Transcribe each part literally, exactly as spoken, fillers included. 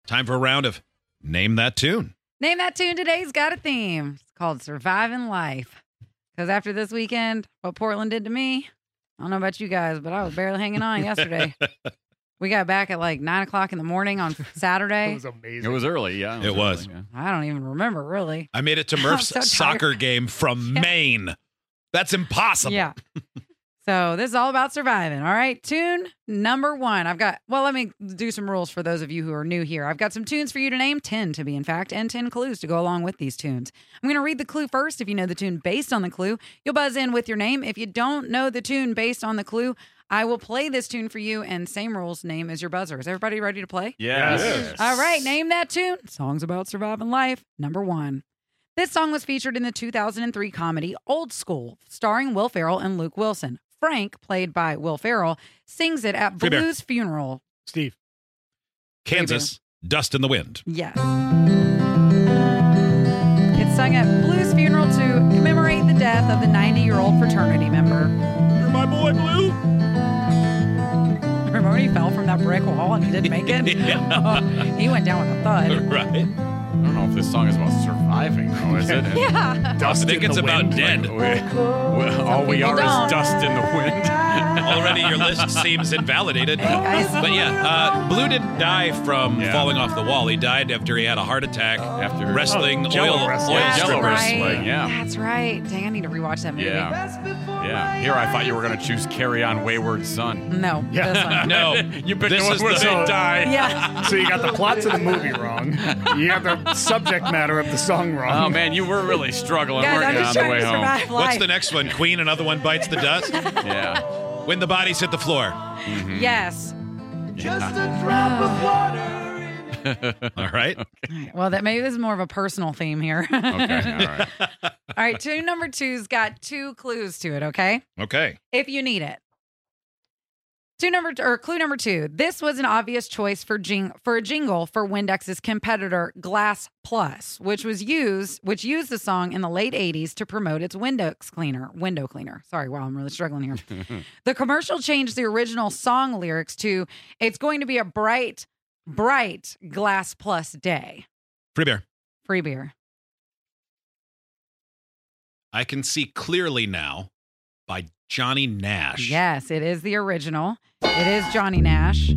Time for a round of Name That Tune. Name That Tune today's got a theme. It's called Surviving Life. Because after this weekend, what Portland did to me, I don't know about you guys, but I was barely hanging on yesterday. We got back at like nine o'clock in the morning on Saturday. It was amazing. It was early, yeah. It was. early, yeah. I don't even remember, really. I made it to Murph's so soccer game from Yeah. Maine. That's impossible. Yeah. So this is all about surviving. All right. Tune number one. I've got, well, let me do some rules for those of you who are new here. I've got some tunes for you to name, ten to be in fact, and ten clues to go along with these tunes. I'm going to read the clue first. If you know the tune based on the clue, you'll buzz in with your name. If you don't know the tune based on the clue, I will play this tune for you, and same rules, name is your buzzer. Is everybody ready to play? Yes. Yes. All right, name that tune. Songs about surviving life. Number one. This song was featured in the two thousand three comedy Old School, starring Will Ferrell and Luke Wilson. Frank, played by Will Ferrell, sings it at Free beer. Blue's funeral. Steve. Kansas, Dust in the Wind. Yes. It's sung at Blue's funeral to commemorate the death of the ninety-year-old fraternity member. You're my boy, Blue. Remember when he fell from that brick wall and he didn't make it? Yeah. He went down with a thud. Right. I don't know if this song is about surviving, though, is it? Yeah. Dust I think in it's the about wind. dead. We, we, all we people are don't. is dust in the wind. Already your list seems invalidated. Hey, guys. But yeah, uh, Blue didn't die from Yeah. falling off the wall. He died after he had a heart attack After wrestling Oh, Jello oil, wrestling. oil Yeah, That's Jello strippers. right. wrestling, yeah. That's right. Dang, I need to rewatch that movie. Yeah. Yeah. Here I thought you were going to choose Carry On Wayward Son. No. Yeah. This one. No, You picked this the one is where the- they die. Yeah. So you got the plots of the movie wrong. You got the subject matter of the song wrong. Oh, man, you were really struggling, Guys, I'm weren't you, just on the trying way to home? survive What's life. the next one? Queen, another one bites the dust? Yeah. When the bodies hit the floor. Yes. Just a drop of water. All right. All right. Well, that maybe this is more of a personal theme here. Okay, all right. All right, tune number two's got two clues to it, okay? Okay. If you need it. Two number or clue number two. This was an obvious choice for jing, for a jingle for Windex's competitor Glass Plus, which was used which used the song in the late eighties to promote its Windex cleaner, window cleaner. Sorry, wow, I'm really struggling here. The commercial changed the original song lyrics to "It's going to be a bright, bright Glass Plus day." Free beer. Free beer. I Can See Clearly Now by Johnny Nash. Yes, it is the original. It is Johnny Nash.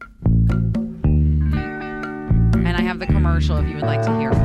And I have the commercial if you would like to hear it.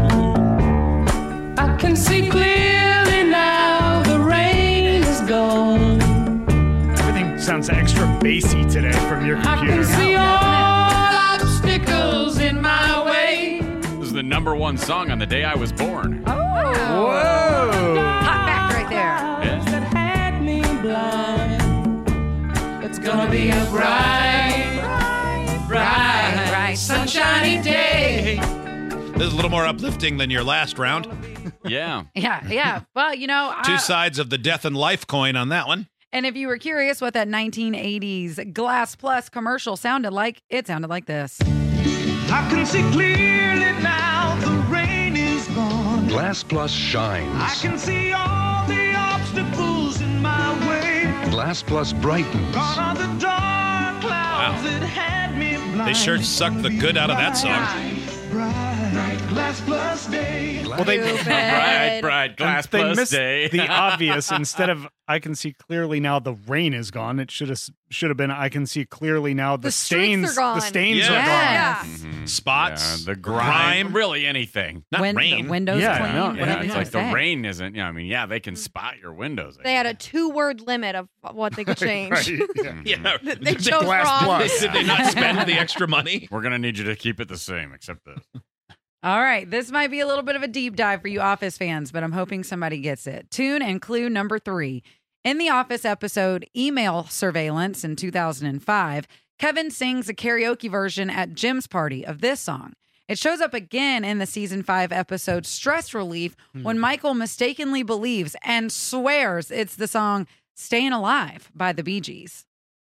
I can see clearly now the rain is gone. Everything sounds extra bassy today from your I computer. can see all obstacles in my way. This is the number one song on the day I was born. Oh. Whoa! Hot fact right there. Yeah. That had me blind. It's gonna be a bright, bright, bright, sunshiny day. This is a little more uplifting than your last round. Yeah. Yeah, yeah. Well, you know, Two I, sides of the death and life coin on that one. and if you were curious what that nineteen eighties Glass Plus commercial sounded like, it sounded like this. I can see clearly now the rain is gone. Glass Plus I shines. can see all the obstacles in my way. Glass Plus brightens. Gone are the dark clouds Wow. that had me blind. They sure sucked the good out of that song. Bright, Glass Plus day. Well, they, Bright, bright, glass they plus missed day. the obvious. Instead of "I can see clearly now the rain is gone," it should have should have been "I can see clearly now the, The streaks stains are gone." the stains Yeah. are gone." Yeah. Mhm. Spots, Yeah, the grime, grime. really anything. Not Win- rain. The windows Yeah, clean, no, whatever Yeah, you it's want like to the say. rain isn't. Yeah, I mean, yeah, they can spot your windows. I They had a guess. two-word limit of what they could change. Right, yeah. Yeah. They chose Glass wrong. Plus. Did they not spend the extra money? We're gonna need you to keep it the same, except this. All right, this might be a little bit of a deep dive for you Office fans, but I'm hoping somebody gets it. Tune and clue number three. In the Office episode Email Surveillance in two thousand five, Kevin sings a karaoke version at Jim's party of this song. It shows up again in the season five episode Stress Relief when Michael mistakenly believes and swears it's the song Staying Alive by the Bee Gees.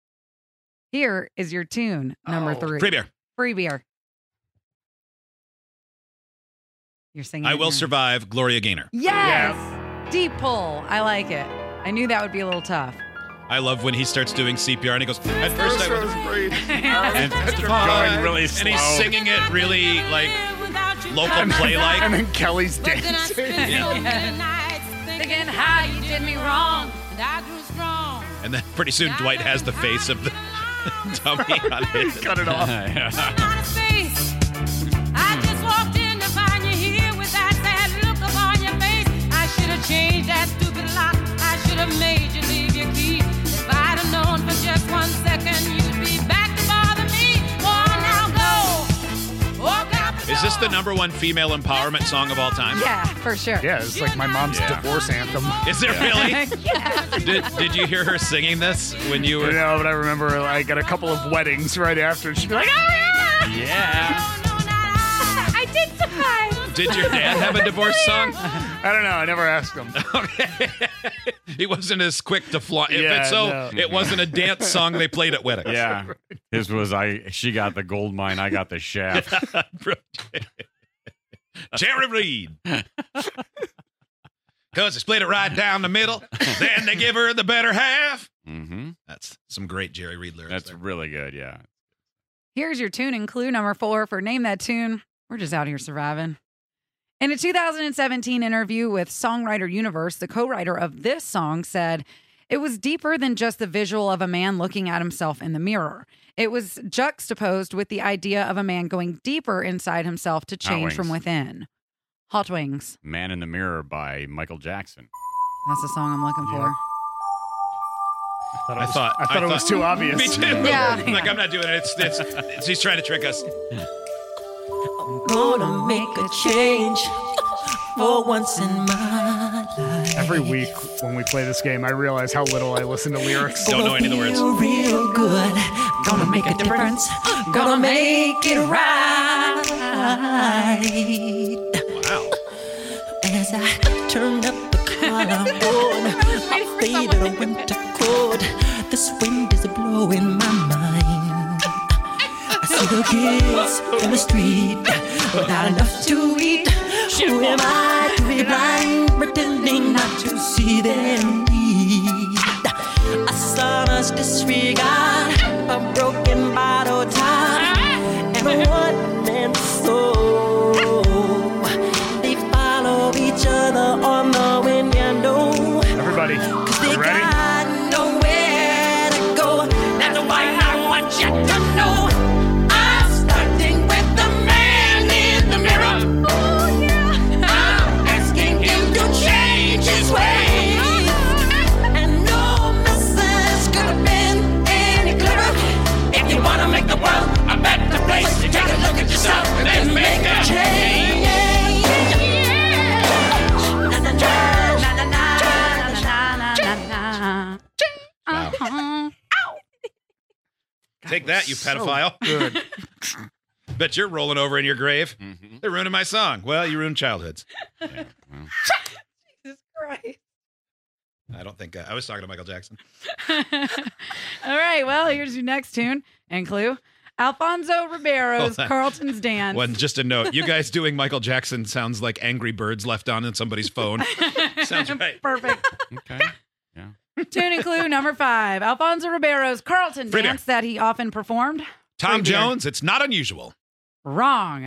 Here is your tune, number Oh. three. Free beer. Free beer. You're singing. I it Will now. Survive, Gloria Gaynor. Yes! Deep pull. I like it. I knew that would be a little tough. I love when he starts doing C P R and he goes, at first I was afraid. And going really slow. And he's singing it really like local play like. And then Kelly's dancing. Thinking how you did me wrong. And I grew strong. And then pretty soon Dwight has the face of the dummy on it. Cut it off. I just walked in to find you here with that sad look upon your face. I should have changed that stupid lock. I should have made you leave your key. If I'd have known for just one second, you'd be back to bother me. Oh, now go. Walk out the Is this the door. number one female empowerment song of all time? Yeah, for sure. Yeah, it's like my mom's Yeah. divorce anthem. Is it really? Yeah. Did, did you hear her singing this when you You were? know, but I remember like at a couple of weddings right after, she'd be like, oh, yeah! Yeah. I did surprise. Did your dad have a divorce song? I don't know. I never asked him. Okay. He wasn't as quick to flaunt. If Yeah, it's so, no. it wasn't a dance song they played at weddings. Yeah. His was I. She got the gold mine. I got the shaft. Jerry Reed. Because they split it right down the middle. Then they give her the better half. Mm-hmm. That's some great Jerry Reed lyrics. That's there. really good. Yeah. Here's your tuning clue number four for Name That Tune. We're just out here surviving. In a two thousand seventeen interview with Songwriter Universe, the co-writer of this song said, it was deeper than just the visual of a man looking at himself in the mirror. It was juxtaposed with the idea of a man going deeper inside himself to change Wings. from within. Hot Wings. Man in the Mirror by Michael Jackson. That's the song I'm looking for. I thought it I was, thought- I thought I it was thought- too obvious. Me too. Yeah. Like, I'm not doing it. It's, it's, it's he's trying to trick us. Gonna make a change for once in my life. Every week when we play this game, I realize how little I listen to lyrics. Don't know any of the words. Feel real good. Gonna make a difference. Gonna make it right. Wow. As I turn up the collarbone, I fade in a winter cold. This wind is blowing my mind. I see the kids in the street without enough to eat. Who am I to be blind, pretending not to see their need? A sonorous disregard, a broken bottle top, and a one-man soul. They follow each other on the window. Everybody, Cause they you ready? got nowhere to go. That's why I want you to know I'm starting with the man in the mirror. Oh, yeah. I'm asking him to change his ways. And no message could have been any clearer. If you wanna make the world a better place, you take a look at yourself and then make a change. Na, na, na, na, na, na, na. Uh-huh. Take that, you pedophile. Good. Bet you're rolling over in your grave. Mm-hmm. They're ruining my song. Well, you ruined childhoods. Yeah. Well. Jesus Christ. I don't think I, I was talking to Michael Jackson. All right, well, here's your next tune and clue. Alfonso Ribeiro's Hold on. Carlton's Dance. One, just a note. You guys doing Michael Jackson sounds like Angry Birds left on in somebody's phone. Sounds right. Perfect. Okay. Yeah. Tune and clue number five. Alfonso Ribeiro's Carlton Frida. Dance that he often performed. Tom Right there. Jones, it's not unusual. Wrong.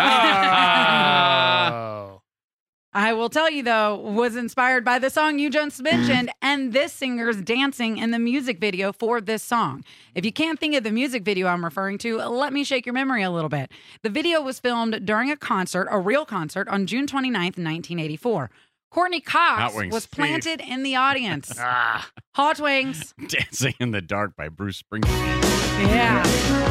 Oh. I will tell you, though, was inspired by the song you just mentioned and this singer's dancing in the music video for this song. If you can't think of the music video I'm referring to, let me shake your memory a little bit. The video was filmed during a concert, a real concert, on June twenty-ninth, nineteen eighty-four. Courtney Cox Hot Wings. was planted in the audience. Ah. Hot Wings. Dancing in the Dark by Bruce Springsteen. Yeah.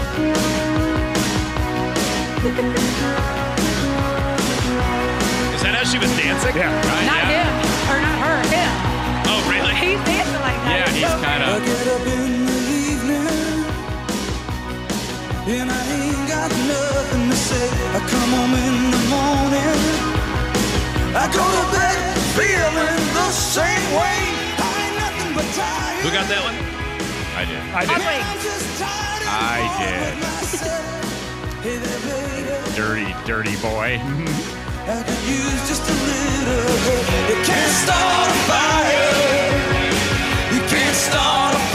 Is that how she was dancing? Yeah. Right? Not yeah. him. Or not her. Him. Oh, really? He's dancing like that. Yeah, It's he's so kind I of. get up in the evening and I ain't got nothing to say. I come home in the morning, I go to bed feeling the same way. I ain't nothing but tired. Who got that one? I did. I did. I'm just tired of I living did. with myself. Hey there, baby, Dirty, dirty boy. I could use just a little help. You can't start a fire. You can't start a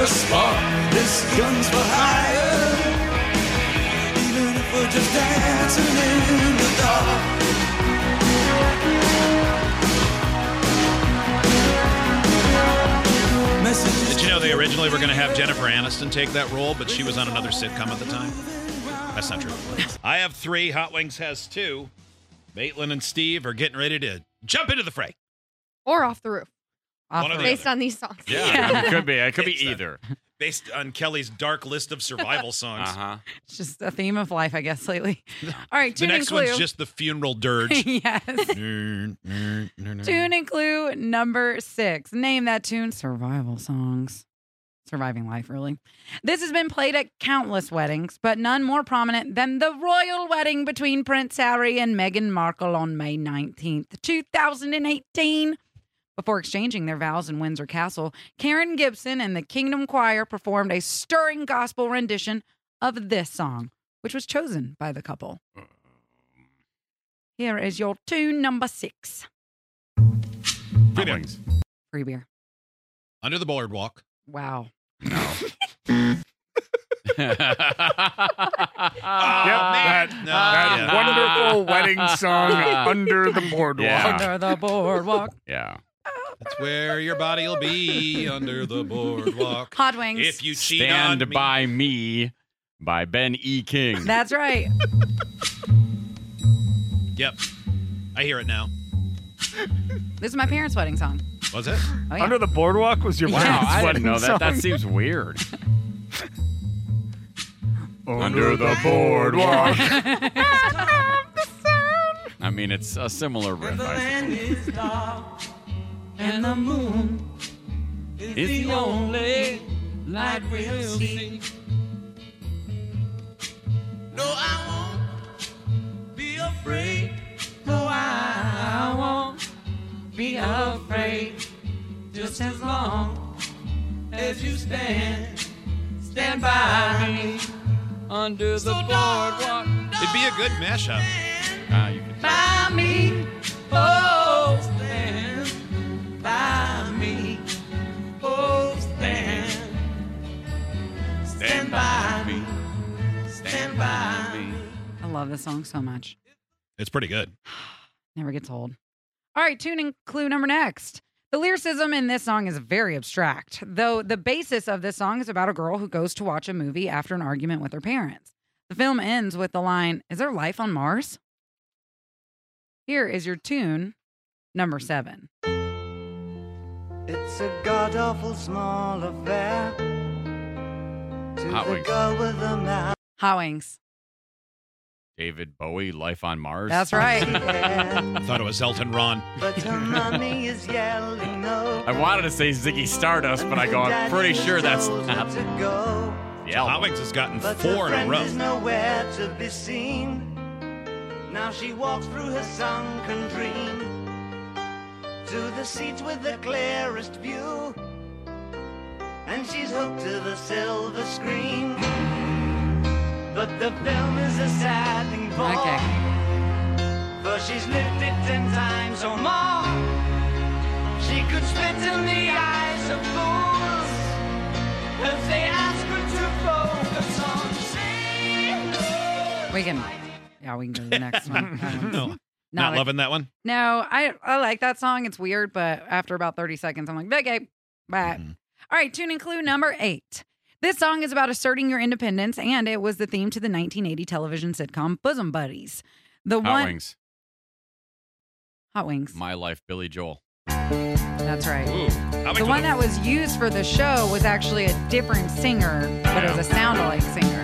a spark. This gun's for hire. Even if we're just dancing in the dark. Did you know they originally were going to have Jennifer Aniston take that role, but she was on another sitcom at the time? That's not true. I have three. Hot Wings has two. Maitland and Steve are getting ready to jump into the fray. Or Off the Roof. Off One or the Based other. on these songs. Yeah, yeah. It could be. It could be Based on- either. Based on Kelly's dark list of survival songs. Uh-huh. It's just a theme of life, I guess, lately. All right, The tune and next clue. one's just the funeral dirge. yes. Tune and clue number six. Name that tune. Survival songs. Surviving life, really. This has been played at countless weddings, but none more prominent than the royal wedding between Prince Harry and Meghan Markle on May nineteenth, two thousand eighteen. Before exchanging their vows in Windsor Castle, Karen Gibson and the Kingdom Choir performed a stirring gospel rendition of this song, which was chosen by the couple. Here is your tune number six. Hot Wings. Free beer. Under the Boardwalk. Wow. No. Yep, man. that, No, that yeah. wonderful wedding song, Under the Boardwalk. Yeah. Under the boardwalk. Yeah. That's where your body will be, under the boardwalk. Hot Wings. If you cheat Stand on me. by Me by Ben E. King. That's right. Yep. I hear it now. This is my parents' wedding song. Was it? Oh, yeah. Under the Boardwalk was your Wow, parents' I wedding didn't know that. That song? seems weird. Under the Boardwalk. I mean, it's a similar riff, I And suppose. it's dark, and the moon is Is the only light we'll see. No, I won't be afraid. No, I won't be afraid. Just as long as you stand, stand by me. Under So darling, It'd be a good mashup. Ah, you can by me, oh, stand by me, oh, stand, stand by me, stand by me. I love this song so much. It's pretty good. Never gets old. All right, tune in clue number next. The lyricism in this song is very abstract, though the basis of this song is about a girl who goes to watch a movie after an argument with her parents. The film ends with the line, "Is there life on Mars?" Here is your tune number seven. It's a god-awful small affair to Hot the Wings. girl with the mouth. Hot Wings. David Bowie, Life on Mars. That's right. I thought it was Elton Ron. But her mommy is yelling no. I wanted to say Ziggy Stardust, but I go, I'm pretty sure that's Daddy not knows where to go. the Hot album. Wings has gotten But four her in a friend row. is nowhere to be seen. Now she walks through her sunken dream to the seats with the clearest view, and she's hooked to the silver screen. But the film is a sad thing for, Okay. for she's lived it ten times or more. She could spit in the eyes of fools if they ask her to focus on saying We can, yeah, we can go to the next one. Um, No. not Not like- loving that one? No, I I like that song. It's weird, but after about thirty seconds, I'm like, okay, bye. Mhm. All right, tune in clue number eight. This song is about asserting your independence, and it was the theme to the nineteen eighty television sitcom Bosom Buddies. The Hot one, Wings. Hot Wings. My Life, Billy Joel. That's right. Ooh. Hot Wings The with one a- that was used for the show was actually a different singer, but it was a sound-alike singer.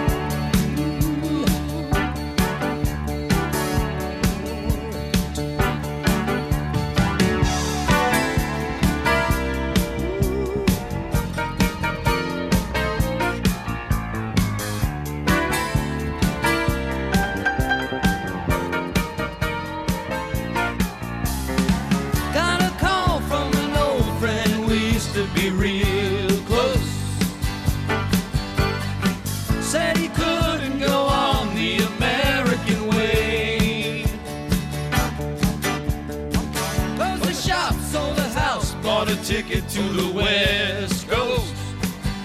Got a call from an old friend, we used to be real close. Said he couldn't go on the American way. Closed the shop, sold the house, bought a ticket to the West Coast.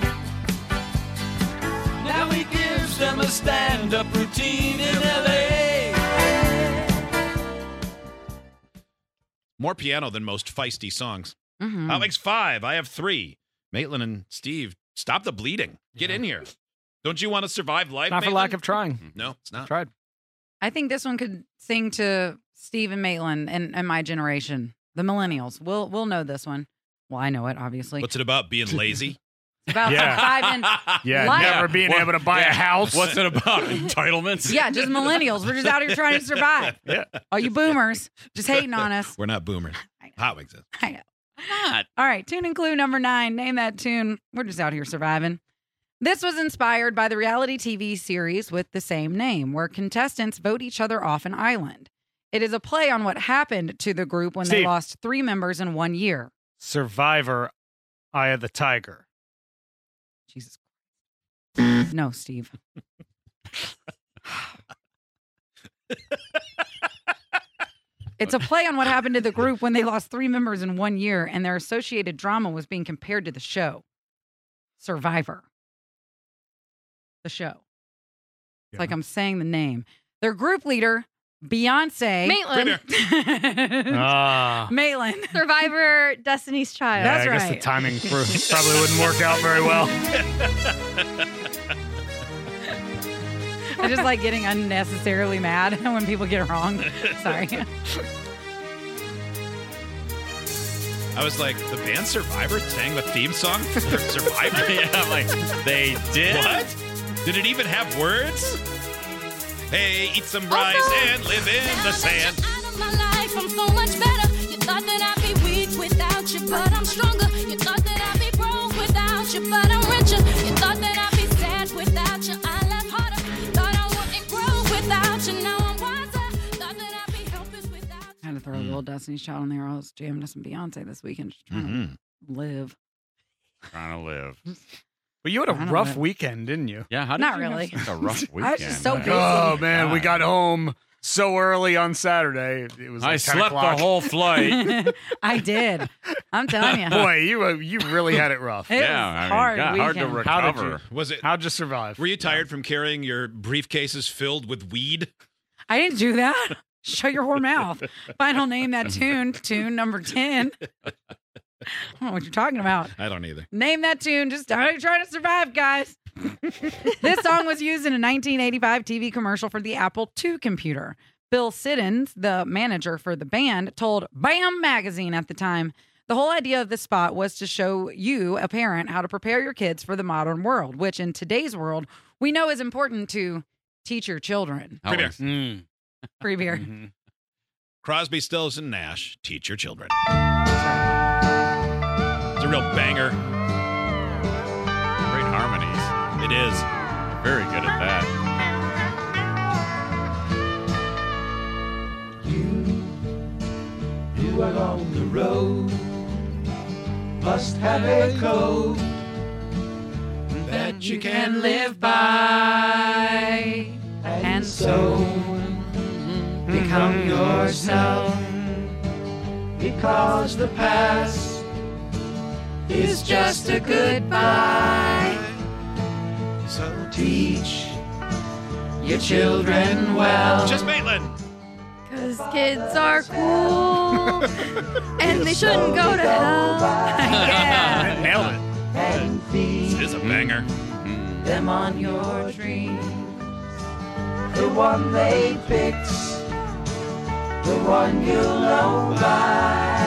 More piano than most feisty songs. Mhm. Hot Wings five. I have three. Maitland and Steve, stop the bleeding. Get Yeah. in here. Don't you want to survive life, Not for Maitland? lack of trying. No, it's not. Tried. I think this one could sing to Steve and Maitland and, and my generation, the millennials. We'll we'll know this one. Well, I know it, obviously. What's it about? Being lazy? It's about Yeah. surviving. Yeah, Life. never being What- able to buy yeah. a house. What's it about? Entitlements? Yeah, just millennials. We're just out here trying to survive. Yeah. All you boomers just hating on us. We're not boomers. I know. Hot Wings is. I know. Not. All right, tune and clue number nine. Name that tune. We're just out here surviving. This was inspired by the reality T V series with the same name, where contestants vote each other off an island. It is a play on what happened to the group when they Steve. lost three members in one year. Survivor, Eye of the Tiger. Jesus Christ. No, Steve. It's a play on what happened to the group when they lost three members in one year, and their associated drama was being compared to the show Survivor. The show. It's Yeah. like I'm saying the name. Their group leader, Beyonce. Maitland. Ah. Maitland. Survivor, Destiny's Child. Yeah, That's I guess the right. timing pro- probably wouldn't work out very well. I just like getting unnecessarily mad when people get it wrong. Sorry. I was like, the band Survivor sang the theme song for Survivor? Yeah, I'm like, they did? What? Did it even have words? Hey, eat some rice Also- and live in the sand. Out of my life, I'm so much better. You thought that I'd be weak without you, but I'm stronger. You thought that I'd be broke without you, but I'm richer. You thought that I'd be sad without you. I laugh harder. Thought I wouldn't grow without you. Now I'm wiser. Thought that I'd be helpless without you. I had to throw a little Destiny's Child in there. I was jamming to some Beyonce this weekend, just trying Mhm. to live. Trying to live. But you had I a don't rough know. weekend, didn't you? Yeah, how did Not you have really. such a rough weekend? I was just so man? busy. Oh, man. We God. got home so early on Saturday. It was like I ten slept o'clock. the whole flight. I did. I'm telling you. Boy, you uh, you really had it rough. It yeah, was I mean, hard God, hard to weekend. How did recover. Was it? How'd you survive? Were you tired from carrying your briefcases filled with weed? I didn't do that. Shut your whore mouth. Final name that tune. Tune number ten. I don't know what you're talking about. I don't either. Name that tune. Just how you trying to survive, guys. This song was used in a nineteen eighty-five T V commercial for the Apple two computer. Bill Siddons, the manager for the band, told Bam Magazine at the time, the whole idea of this spot was to show you, a parent, how to prepare your kids for the modern world, which in today's world, we know is important to teach your children. How Free was- Mm. Free beer. Mhm. Crosby, Stills, and Nash, teach your children. It's a real banger. Great harmonies. It is. Very good at that. You are on the road, must have a code That you can live by, and so become yourself, because the past is just a goodbye. So teach your children well. Just Maitland. Because kids are cool and they shouldn't go to hell. yeah. Nailed it. And feed This is a banger. them on your dreams. The one they picked, the one you'll know by.